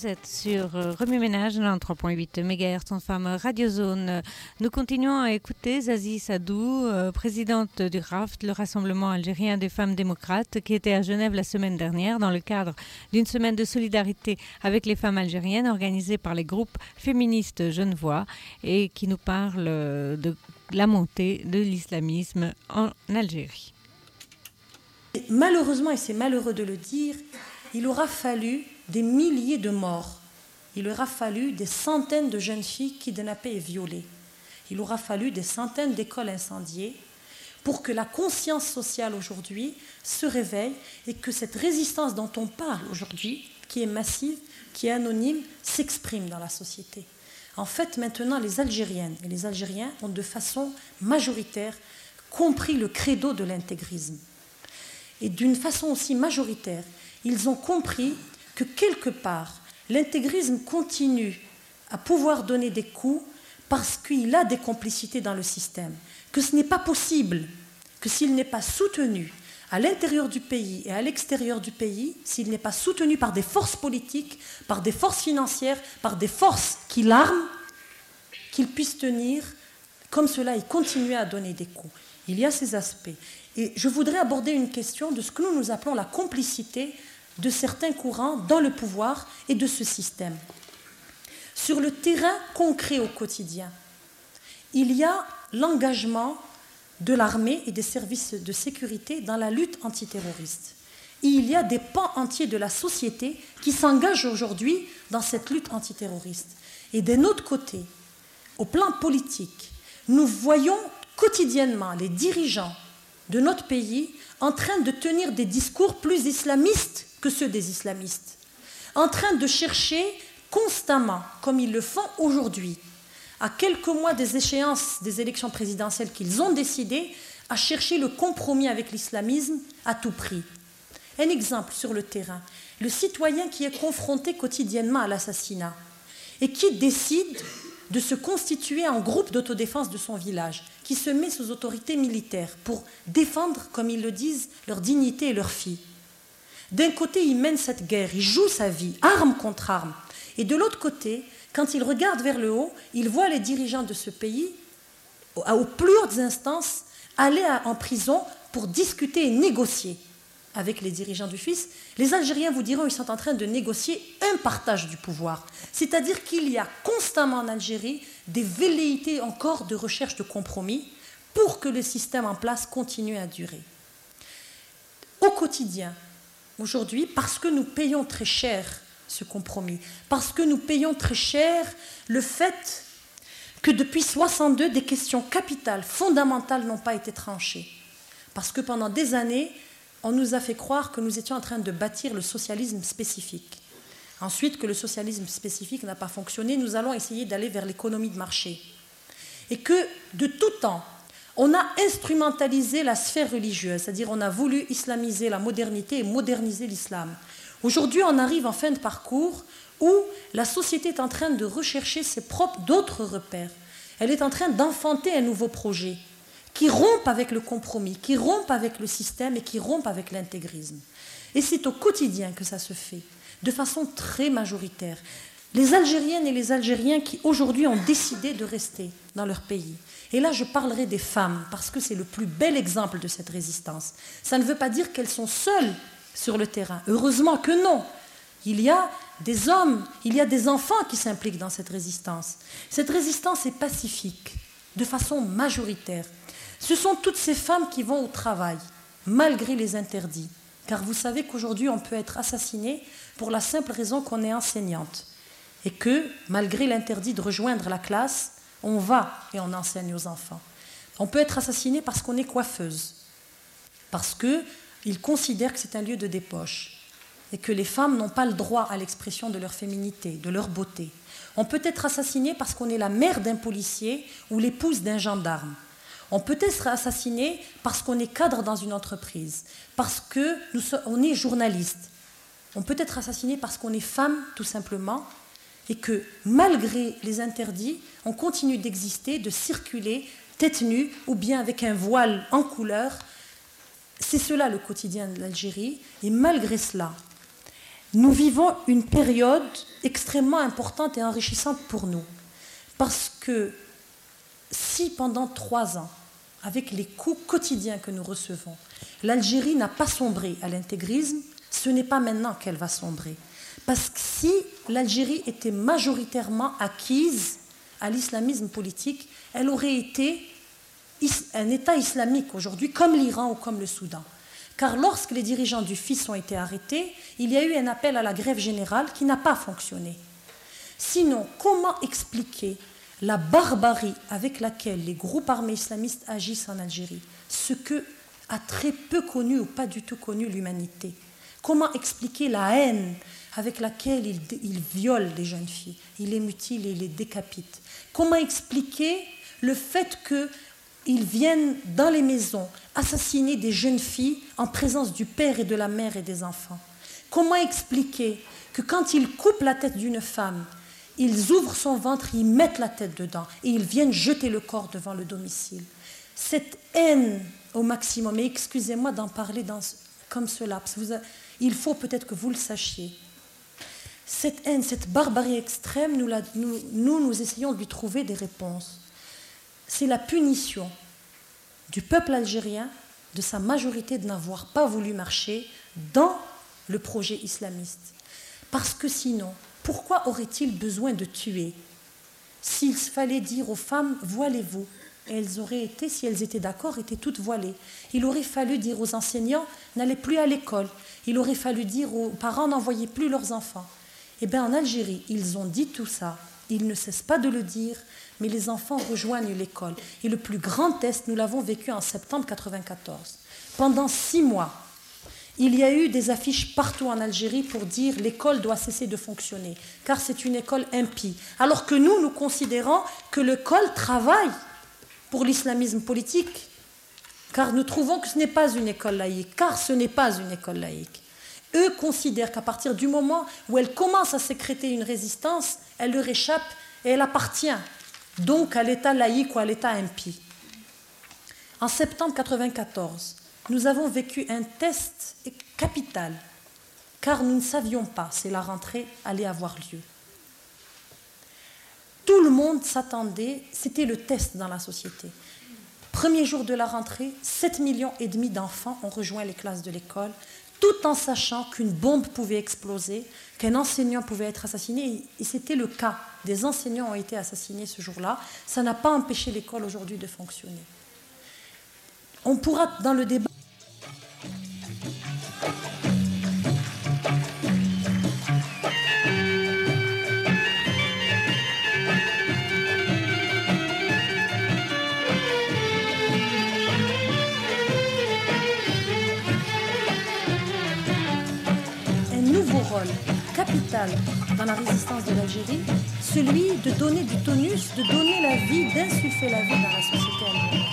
Vous êtes sur Remue Ménage, 93.8 MHz en femme Radio Zone. Nous continuons à écouter Zazie Sadou, présidente du RAFT, le Rassemblement algérien des femmes démocrates, qui était à Genève la semaine dernière dans le cadre d'une semaine de solidarité avec les femmes algériennes organisée par les groupes féministes genevois et qui nous parle de la montée de l'islamisme en Algérie. Malheureusement, et c'est malheureux de le dire, il aura fallu des milliers de morts. Il aura fallu des centaines de jeunes filles kidnappées et violées. Il aura fallu des centaines d'écoles incendiées pour que la conscience sociale aujourd'hui se réveille et que cette résistance dont on parle aujourd'hui, qui est massive, qui est anonyme, s'exprime dans la société. En fait, maintenant, les Algériennes et les Algériens ont de façon majoritaire compris le credo de l'intégrisme. Et d'une façon aussi majoritaire, ils ont compris que quelque part, l'intégrisme continue à pouvoir donner des coups parce qu'il a des complicités dans le système, que ce n'est pas possible, que s'il n'est pas soutenu à l'intérieur du pays et à l'extérieur du pays, s'il n'est pas soutenu par des forces politiques, par des forces financières, par des forces qui l'arment, qu'il puisse tenir comme cela et continuer à donner des coups. Il y a ces aspects. Et je voudrais aborder une question de ce que nous appelons la complicité de certains courants dans le pouvoir et de ce système. Sur le terrain concret au quotidien, il y a l'engagement de l'armée et des services de sécurité dans la lutte antiterroriste. Et il y a des pans entiers de la société qui s'engagent aujourd'hui dans cette lutte antiterroriste. Et d'un autre côté, au plan politique, nous voyons quotidiennement les dirigeants de notre pays en train de tenir des discours plus islamistes que ceux des islamistes, en train de chercher constamment, comme ils le font aujourd'hui, à quelques mois des échéances des élections présidentielles qu'ils ont décidé, à chercher le compromis avec l'islamisme à tout prix. Un exemple sur le terrain, le citoyen qui est confronté quotidiennement à l'assassinat et qui décide de se constituer en groupe d'autodéfense de son village, qui se met sous autorité militaire pour défendre, comme ils le disent, leur dignité et leurs filles. D'un côté, il mène cette guerre, il joue sa vie, arme contre arme. Et de l'autre côté, quand il regarde vers le haut, il voit les dirigeants de ce pays, aux plus hautes instances, aller en prison pour discuter et négocier avec les dirigeants du fils. Les Algériens vous diront qu'ils sont en train de négocier un partage du pouvoir. C'est-à-dire qu'il y a constamment en Algérie des velléités encore de recherche de compromis pour que le système en place continue à durer. Au quotidien, aujourd'hui, parce que nous payons très cher ce compromis, parce que nous payons très cher le fait que depuis 1962, des questions capitales, fondamentales n'ont pas été tranchées. Parce que pendant des années, on nous a fait croire que nous étions en train de bâtir le socialisme spécifique. Ensuite, que le socialisme spécifique n'a pas fonctionné, nous allons essayer d'aller vers l'économie de marché. Et que, de tout temps, on a instrumentalisé la sphère religieuse, c'est-à-dire on a voulu islamiser la modernité et moderniser l'islam. Aujourd'hui, on arrive en fin de parcours où la société est en train de rechercher ses propres d'autres repères. Elle est en train d'enfanter un nouveau projet qui rompt avec le compromis, qui rompt avec le système et qui rompt avec l'intégrisme. Et c'est au quotidien que ça se fait, de façon très majoritaire. Les Algériennes et les Algériens qui aujourd'hui ont décidé de rester dans leur pays. Et là, je parlerai des femmes, parce que c'est le plus bel exemple de cette résistance. Ça ne veut pas dire qu'elles sont seules sur le terrain. Heureusement que non. Il y a des hommes, il y a des enfants qui s'impliquent dans cette résistance. Cette résistance est pacifique, de façon majoritaire. Ce sont toutes ces femmes qui vont au travail, malgré les interdits. Car vous savez qu'aujourd'hui, on peut être assassiné pour la simple raison qu'on est enseignante. Et que, malgré l'interdit de rejoindre la classe, on va et on enseigne aux enfants. On peut être assassiné parce qu'on est coiffeuse. Parce qu'ils considèrent que c'est un lieu de débauche. Et que les femmes n'ont pas le droit à l'expression de leur féminité, de leur beauté. On peut être assassiné parce qu'on est la mère d'un policier ou l'épouse d'un gendarme. On peut être assassiné parce qu'on est cadre dans une entreprise, parce qu'on est journaliste. On peut être assassiné parce qu'on est femme, tout simplement, et que, malgré les interdits, on continue d'exister, de circuler, tête nue, ou bien avec un voile en couleur. C'est cela le quotidien de l'Algérie, et malgré cela, nous vivons une période extrêmement importante et enrichissante pour nous. Parce que si pendant 3 ans, avec les coups quotidiens que nous recevons, l'Algérie n'a pas sombré à l'intégrisme, ce n'est pas maintenant qu'elle va sombrer. Parce que si l'Algérie était majoritairement acquise à l'islamisme politique, elle aurait été un État islamique aujourd'hui, comme l'Iran ou comme le Soudan. Car lorsque les dirigeants du FIS ont été arrêtés, il y a eu un appel à la grève générale qui n'a pas fonctionné. Sinon, comment expliquer la barbarie avec laquelle les groupes armés islamistes agissent en Algérie, ce que a très peu connu ou pas du tout connu l'humanité? Comment expliquer la haine avec laquelle ils violent les jeunes filles, ils les mutilent et les décapitent? Comment expliquer le fait qu'ils viennent dans les maisons assassiner des jeunes filles en présence du père et de la mère et des enfants? Comment expliquer que quand ils coupent la tête d'une femme, ils ouvrent son ventre, ils mettent la tête dedans et ils viennent jeter le corps devant le domicile? Cette haine au maximum, et excusez-moi d'en parler comme cela, parce que il faut peut-être que vous le sachiez. Cette haine, cette barbarie extrême, nous essayons de lui trouver des réponses. C'est la punition du peuple algérien, de sa majorité, de n'avoir pas voulu marcher dans le projet islamiste. Parce que sinon, pourquoi aurait-il besoin de tuer? S'il fallait dire aux femmes, voilez-vous, elles auraient été, si elles étaient d'accord, étaient toutes voilées. Il aurait fallu dire aux enseignants, n'allez plus à l'école. Il aurait fallu dire aux parents, n'envoyez plus leurs enfants. Eh bien, en Algérie, ils ont dit tout ça. Ils ne cessent pas de le dire, mais les enfants rejoignent l'école. Et le plus grand test, nous l'avons vécu en septembre 1994. Pendant 6 mois, il y a eu des affiches partout en Algérie pour dire l'école doit cesser de fonctionner, car c'est une école impie. Alors que nous considérons que l'école travaille pour l'islamisme politique, car nous trouvons que ce n'est pas une école laïque, car ce n'est pas une école laïque. Eux considèrent qu'à partir du moment où elle commence à sécréter une résistance, elle leur échappe et elle appartient donc à l'État laïque ou à l'État impie. En septembre 1994, nous avons vécu un test capital, car nous ne savions pas si la rentrée allait avoir lieu. Tout le monde s'attendait, c'était le test dans la société. Premier jour de la rentrée, 7,5 millions d'enfants ont rejoint les classes de l'école, tout en sachant qu'une bombe pouvait exploser, qu'un enseignant pouvait être assassiné, et c'était le cas. Des enseignants ont été assassinés ce jour-là. Ça n'a pas empêché l'école aujourd'hui de fonctionner. On pourra, dans le débat, rôle capital dans la résistance de l'Algérie, celui de donner du tonus, de donner la vie, d'insuffler la vie dans la société algérienne.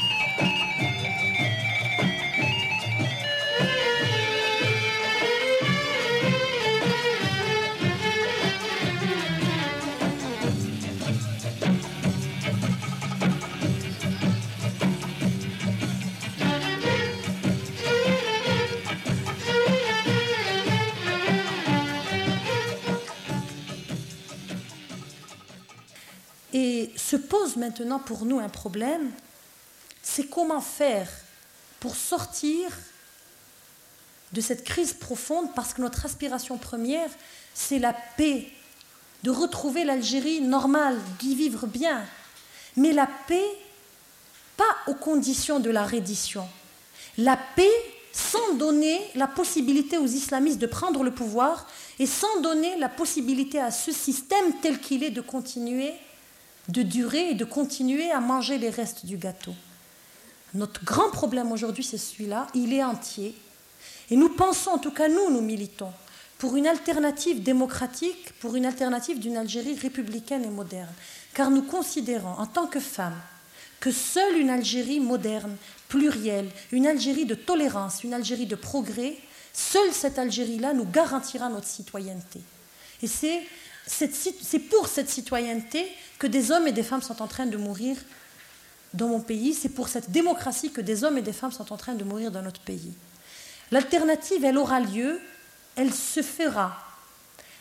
Et se pose maintenant pour nous un problème, c'est comment faire pour sortir de cette crise profonde, parce que notre aspiration première, c'est la paix, de retrouver l'Algérie normale, d'y vivre bien. Mais la paix, pas aux conditions de la reddition. La paix sans donner la possibilité aux islamistes de prendre le pouvoir et sans donner la possibilité à ce système tel qu'il est de continuer, de durer et de continuer à manger les restes du gâteau. Notre grand problème aujourd'hui, c'est celui-là, il est entier. Et nous pensons, en tout cas nous militons, pour une alternative démocratique, pour une alternative d'une Algérie républicaine et moderne. Car nous considérons, en tant que femmes, que seule une Algérie moderne, plurielle, une Algérie de tolérance, une Algérie de progrès, seule cette Algérie-là nous garantira notre citoyenneté. Et c'est pour cette citoyenneté que des hommes et des femmes sont en train de mourir dans mon pays. C'est pour cette démocratie que des hommes et des femmes sont en train de mourir dans notre pays. L'alternative, elle aura lieu, elle se fera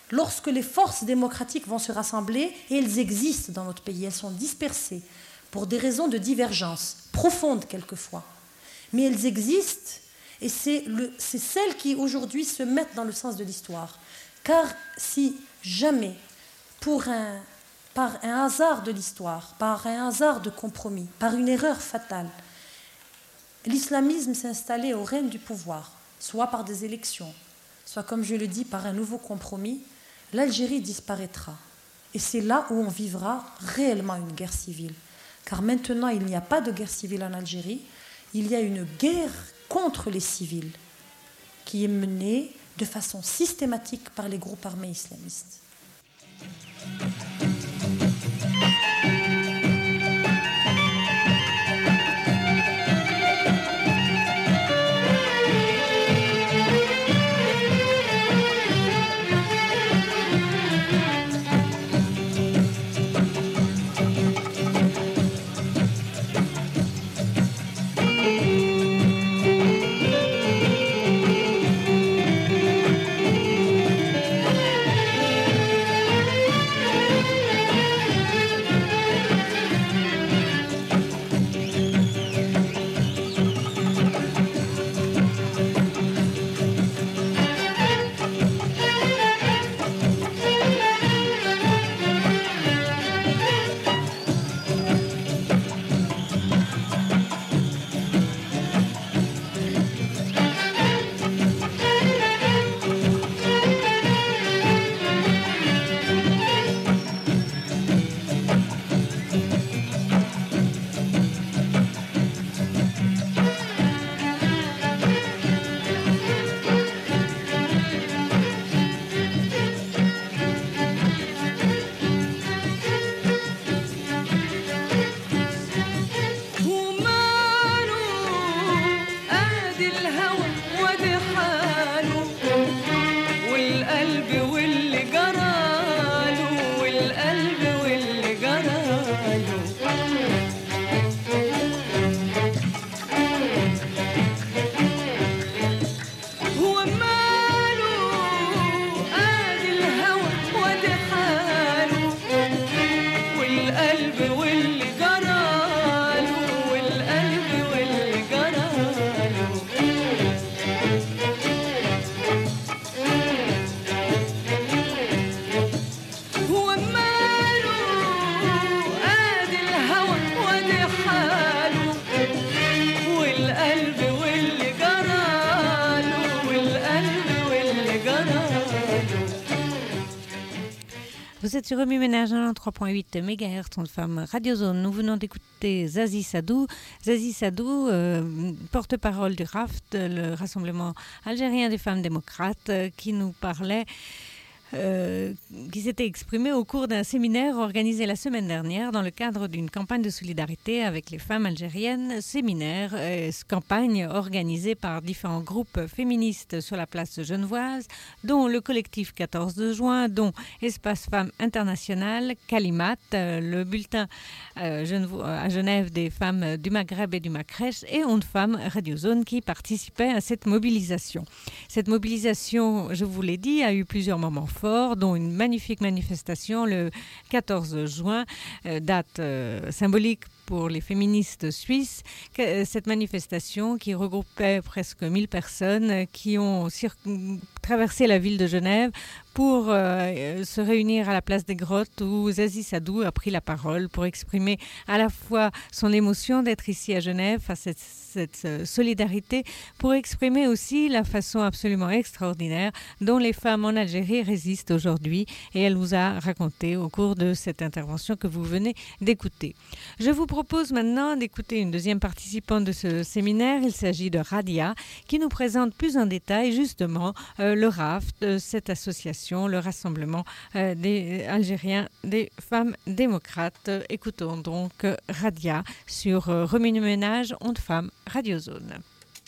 lorsque les forces démocratiques vont se rassembler, et elles existent dans notre pays, elles sont dispersées pour des raisons de divergence, profondes quelquefois, mais elles existent, et c'est celles qui aujourd'hui se mettent dans le sens de l'histoire. Car si jamais, par un hasard de l'histoire, par un hasard de compromis, par une erreur fatale, l'islamisme s'est installé au règne du pouvoir, soit par des élections, soit, comme je le dis, par un nouveau compromis, l'Algérie disparaîtra. Et c'est là où on vivra réellement une guerre civile. Car maintenant, il n'y a pas de guerre civile en Algérie, il y a une guerre contre les civils qui est menée de façon systématique par les groupes armés islamistes. Vous êtes sur Remue Ménage 3.8 MHz, on femme Radio Zone. Nous venons d'écouter Zazie Sadou. Zazie Sadou, porte-parole du RAFT, le Rassemblement algérien des femmes démocrates, qui nous parlait, qui s'était exprimé au cours d'un séminaire organisé la semaine dernière dans le cadre d'une campagne de solidarité avec les femmes algériennes. Séminaire, campagne organisée par différents groupes féministes sur la place genevoise, dont le collectif 14 de juin, dont Espace Femmes International, Kalimat, le bulletin à Genève des femmes du Maghreb et du Macrèche, et Ondes Femmes Radio Zone qui participaient à cette mobilisation. Cette mobilisation, je vous l'ai dit, a eu plusieurs moments forts, dont une magnifique manifestation le 14 juin, date symbolique pour les féministes suisses. Cette manifestation qui regroupait presque 1000 personnes qui ont traversé la ville de Genève pour se réunir à la place des Grottes où Zazie Sadou a pris la parole pour exprimer à la fois son émotion d'être ici à Genève face à cette solidarité, pour exprimer aussi la façon absolument extraordinaire dont les femmes en Algérie résistent aujourd'hui, et elle vous a raconté au cours de cette intervention que vous venez d'écouter. Je vous propose maintenant d'écouter une deuxième participante de ce séminaire. Il s'agit de Radia, qui nous présente plus en détail justement le RAFT, cette association, le Rassemblement des Algériens des femmes démocrates. Écoutons donc Radia sur Remue Ménage, Ondes Femmes, Radio Zone.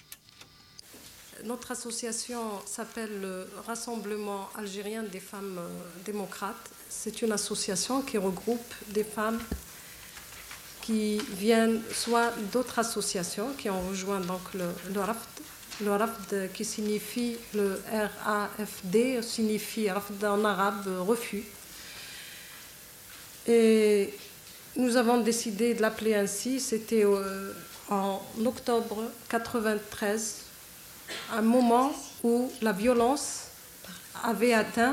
Notre association s'appelle le Rassemblement algérien des femmes démocrates. C'est une association qui regroupe des femmes qui viennent soit d'autres associations qui ont rejoint donc le RAFT, Le rafd qui signifie, le R-A-F-D, signifie rafd en arabe, refus. Et nous avons décidé de l'appeler ainsi, c'était en octobre 93, un moment où la violence avait atteint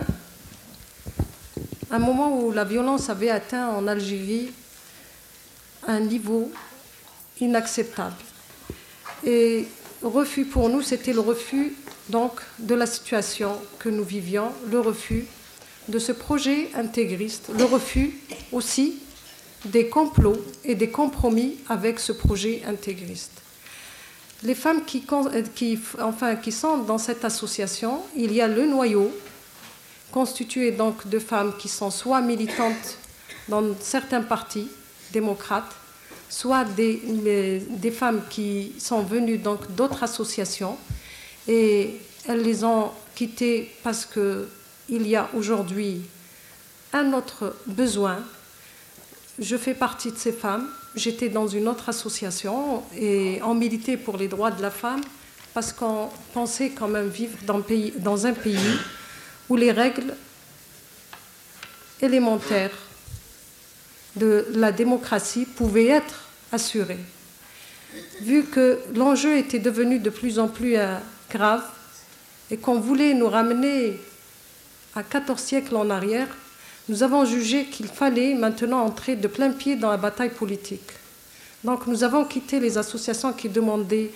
en Algérie un niveau inacceptable. Et refus pour nous, c'était le refus donc de la situation que nous vivions, le refus de ce projet intégriste, le refus aussi des complots et des compromis avec ce projet intégriste. Les femmes qui sont dans cette association, il y a le noyau, constitué donc de femmes qui sont soit militantes dans certains partis démocrates, soit des femmes qui sont venues donc d'autres associations et elles les ont quittées parce qu'il y a aujourd'hui un autre besoin. Je fais partie de ces femmes. J'étais dans une autre association et on militait pour les droits de la femme parce qu'on pensait quand même vivre dans un pays où les règles élémentaires de la démocratie pouvaient être assurées. Vu que l'enjeu était devenu de plus en plus grave et qu'on voulait nous ramener à 14 siècles en arrière, nous avons jugé qu'il fallait maintenant entrer de plein pied dans la bataille politique. Donc nous avons quitté les associations qui demandaient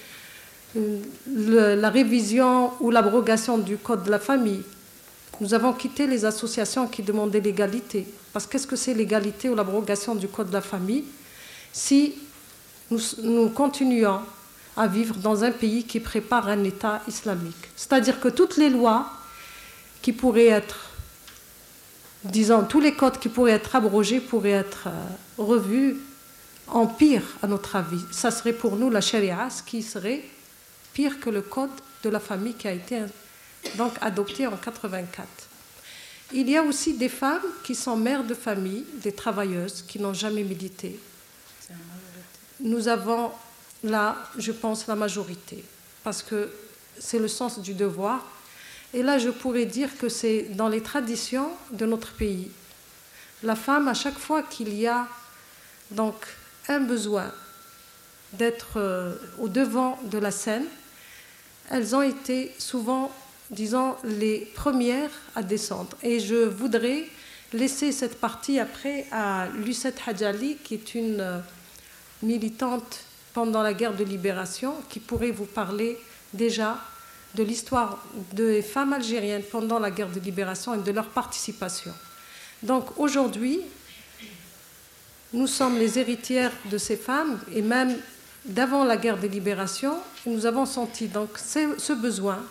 la révision ou l'abrogation du Code de la famille. Nous avons quitté les associations qui demandaient l'égalité. Parce qu'est-ce que c'est l'égalité ou l'abrogation du Code de la famille si nous continuons à vivre dans un pays qui prépare un État islamique? C'est-à-dire que toutes les lois qui pourraient être, disons, tous les codes qui pourraient être abrogés pourraient être revus en pire, à notre avis. Ça serait pour nous la charia, ce qui serait pire que le Code de la famille qui a été donc adopté en 1984. Il y a aussi des femmes qui sont mères de famille, des travailleuses qui n'ont jamais milité. Nous avons là, je pense, la majorité, parce que c'est le sens du devoir. Et là, je pourrais dire que c'est dans les traditions de notre pays. La femme, à chaque fois qu'il y a donc un besoin d'être au devant de la scène, elles ont été souvent, disons, les premières à descendre. Et je voudrais laisser cette partie après à Lucette Hadjali, qui est une militante pendant la guerre de libération, qui pourrait vous parler déjà de l'histoire des femmes algériennes pendant la guerre de libération et de leur participation. Donc aujourd'hui, nous sommes les héritières de ces femmes et même d'avant la guerre de libération, nous avons senti donc ce besoin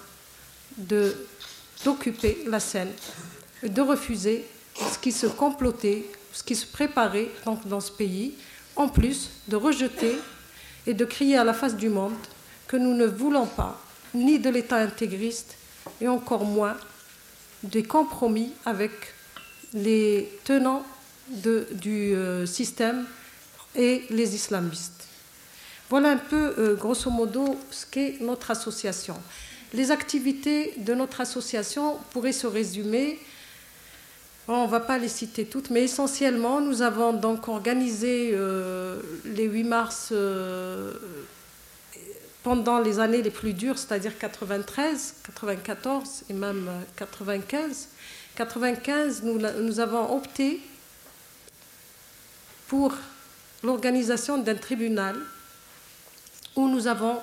d'occuper la scène, de refuser ce qui se complotait, ce qui se préparait donc dans ce pays, en plus de rejeter et de crier à la face du monde que nous ne voulons pas ni de l'État intégriste et encore moins des compromis avec les tenants du système et les islamistes. Voilà un peu, grosso modo, ce qu'est notre association. Les activités de notre association pourraient se résumer, on ne va pas les citer toutes, mais essentiellement, nous avons donc organisé les 8 mars pendant les années les plus dures, c'est-à-dire 93, 94 et même 95. 95, nous avons opté pour l'organisation d'un tribunal où nous avons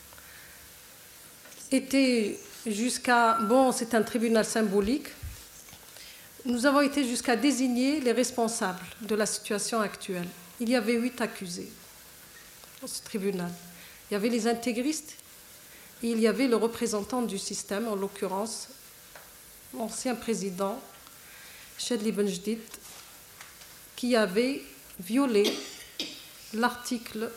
été jusqu'à... Bon, c'est un tribunal symbolique. Nous avons été jusqu'à désigner les responsables de la situation actuelle. Il y avait 8 accusés dans ce tribunal. Il y avait les intégristes et il y avait le représentant du système, en l'occurrence l'ancien président Chadli Benjdid, qui avait violé l'article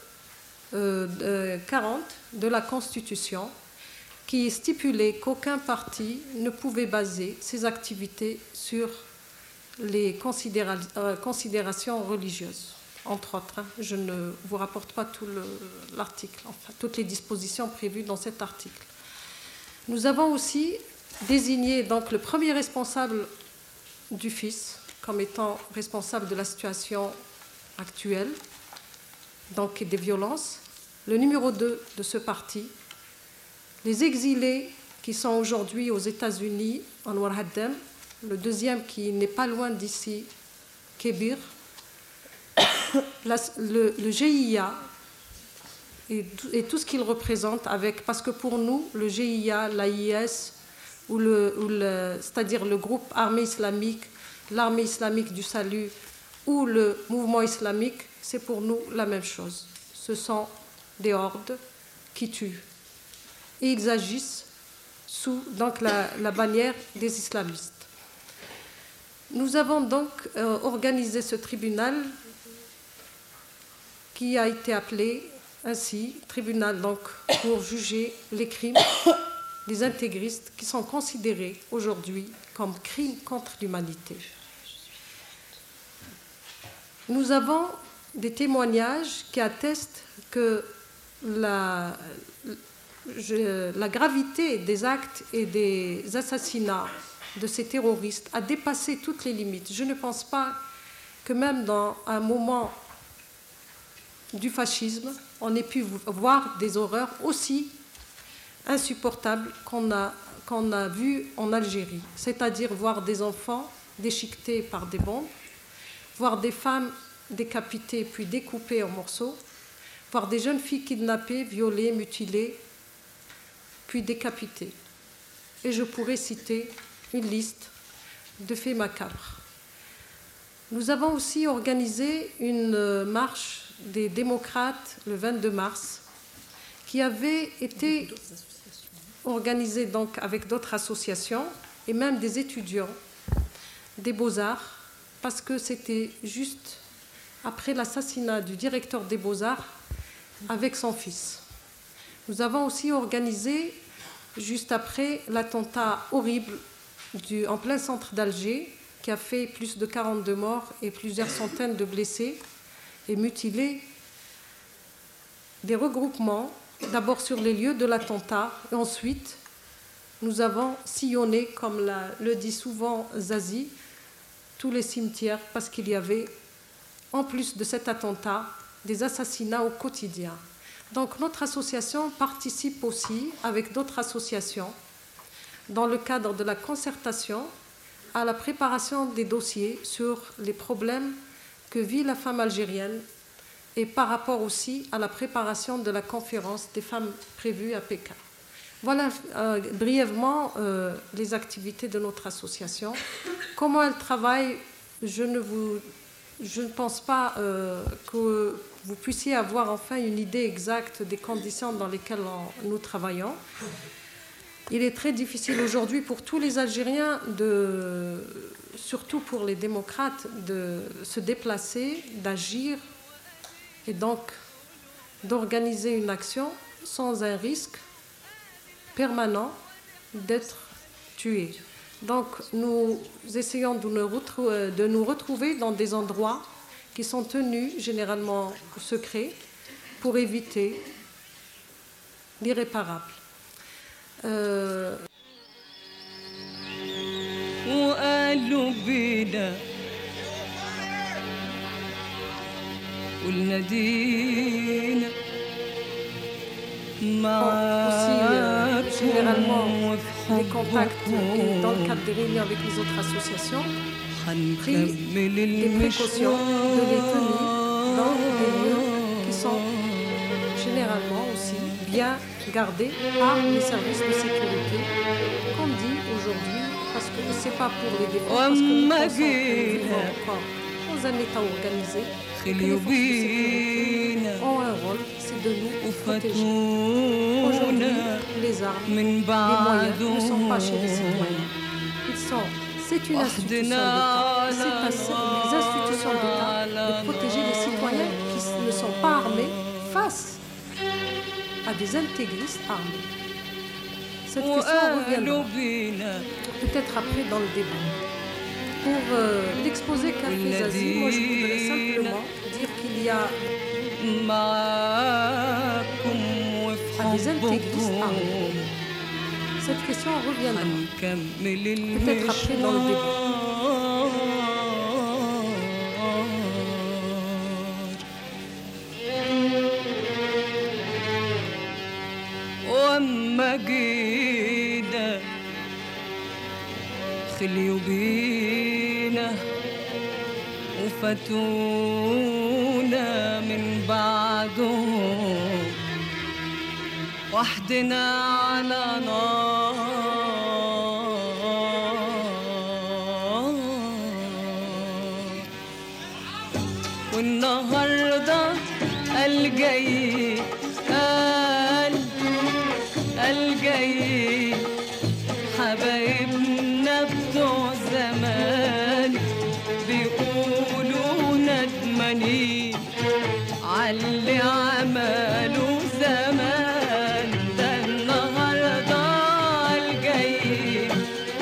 40 de la Constitution qui stipulait qu'aucun parti ne pouvait baser ses activités sur les considérations religieuses, entre autres. Je ne vous rapporte pas tout l'article, enfin, toutes les dispositions prévues dans cet article. Nous avons aussi désigné donc, le premier responsable du FIS comme étant responsable de la situation actuelle, donc des violences, le numéro 2 de ce parti, les exilés qui sont aujourd'hui aux États-Unis, Anwar Haddam, le deuxième qui n'est pas loin d'ici, Kébir, le GIA et tout ce qu'il représente, parce que pour nous, le GIA, l'AIS, c'est-à-dire le groupe armée islamique, l'armée islamique du salut ou le mouvement islamique, c'est pour nous la même chose. Ce sont des hordes qui tuent. Et ils agissent sous donc, la bannière des islamistes. Nous avons donc organisé ce tribunal qui a été appelé ainsi, tribunal donc, pour juger les crimes des intégristes qui sont considérés aujourd'hui comme crimes contre l'humanité. Nous avons des témoignages qui attestent que la gravité des actes et des assassinats de ces terroristes a dépassé toutes les limites. Je ne pense pas que même dans un moment du fascisme, on ait pu voir des horreurs aussi insupportables qu'on a vues en Algérie, c'est-à-dire voir des enfants déchiquetés par des bombes, voir des femmes décapitées puis découpées en morceaux, voir des jeunes filles kidnappées, violées, mutilées, puis décapitées. Et je pourrais citer une liste de faits macabres. Nous avons aussi organisé une marche des démocrates le 22 mars qui avait été organisée donc avec d'autres associations et même des étudiants des Beaux-Arts parce que c'était juste après l'assassinat du directeur des Beaux-Arts avec son fils. Nous avons aussi organisé juste après l'attentat horrible en plein centre d'Alger qui a fait plus de 42 morts et plusieurs centaines de blessés et mutilés, des regroupements, d'abord sur les lieux de l'attentat, et ensuite nous avons sillonné, comme le dit souvent Zazie, tous les cimetières parce qu'il y avait, en plus de cet attentat, des assassinats au quotidien. Donc notre association participe aussi, avec d'autres associations, dans le cadre de la concertation, à la préparation des dossiers sur les problèmes que vit la femme algérienne et par rapport aussi à la préparation de la conférence des femmes prévue à Pékin. Voilà brièvement les activités de notre association. Comment elle travaille, je ne pense pas que vous puissiez avoir enfin une idée exacte des conditions dans lesquelles nous travaillons. Il est très difficile aujourd'hui pour tous les Algériens, surtout pour les démocrates, de se déplacer, d'agir et donc d'organiser une action sans un risque permanent d'être tués. Donc nous essayons de nous retrouver dans des endroits qui sont tenus généralement secrets pour éviter l'irréparable. وقالوا بينا والندينا Aussi, généralement, les contacts dans le cadre des réunions avec les autres associations, pris des précautions de les tenir dans des lieux qui sont généralement aussi bien gardés par les services de sécurité, comme dit aujourd'hui, parce que ce n'est pas pour les défendre, parce que nous pensons que nous vivons encore dans un État organisé, et que les forces de sécurité ont un rôle, c'est de nous protéger. Aujourd'hui, les armes, les moyens ne sont pas chez les citoyens. C'est une institution d'État. C'est les institutions d'État de protéger les citoyens qui ne sont pas armés face à des intégristes armés. Cette question reviendra peut-être après dans le débat. Pour l'exposé qu'a fait Zazie, moi je voudrais simplement dire qu'il y a des intégristes armés. cette question reviendra. Peut-être après dans le débat. وأما جينا خليوا بينا وفاتونا من بعدهم وحدنا على نار والنهارده الجاي الجاي حبايبنا بتوع زمان بيقولوا ندمانين عاللي عملوا زمان ده النهارده الجاي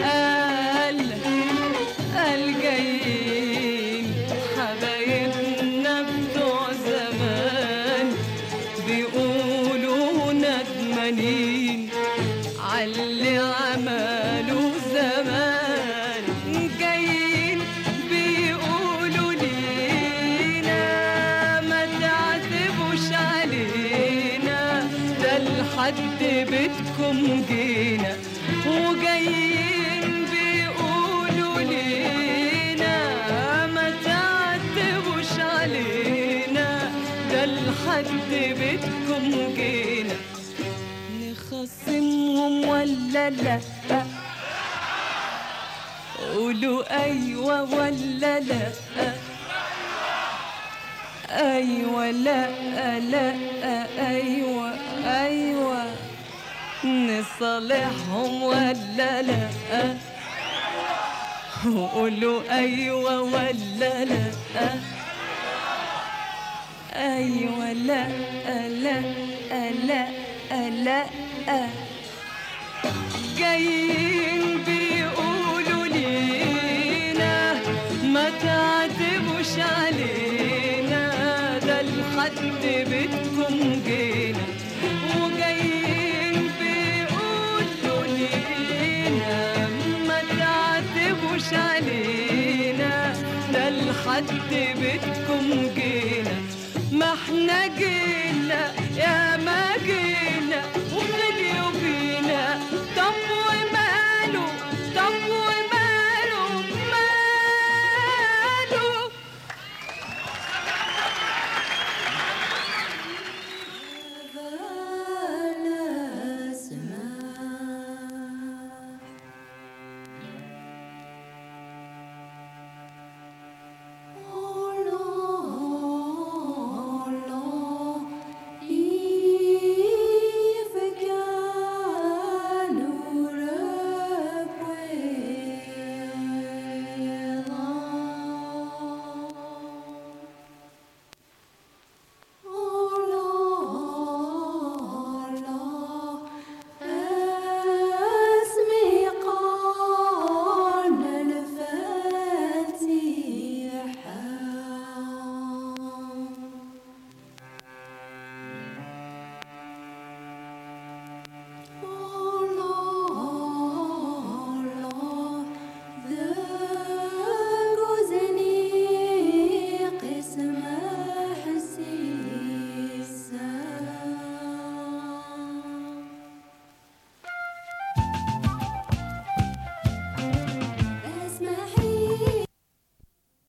الجايين حبايبنا بتوع زمان بيقولوا ندمانين عاللي عملوا زمان جايين بيقولوا لينا ما تعتبوش علينا ده لحد بيتكم جينا وجايين بيقولوا لينا ما تعتبوش علينا ده لحد بيتكم جينا نخصمهم ولا لا قولوا أيوة ولا لا أيوة لا لا أيوة أيوة نصالحهم ولا لا قولوا أيوة ولا لا أيوة لا لا لا لا جايين بيقولوا لينا ما تعتبوش علينا ده لحد بيتكم جينا وجايين بيقولوا لينا ما تعتبوش علينا ده لحد بيتكم جينا ما احنا جينا يا ما جينا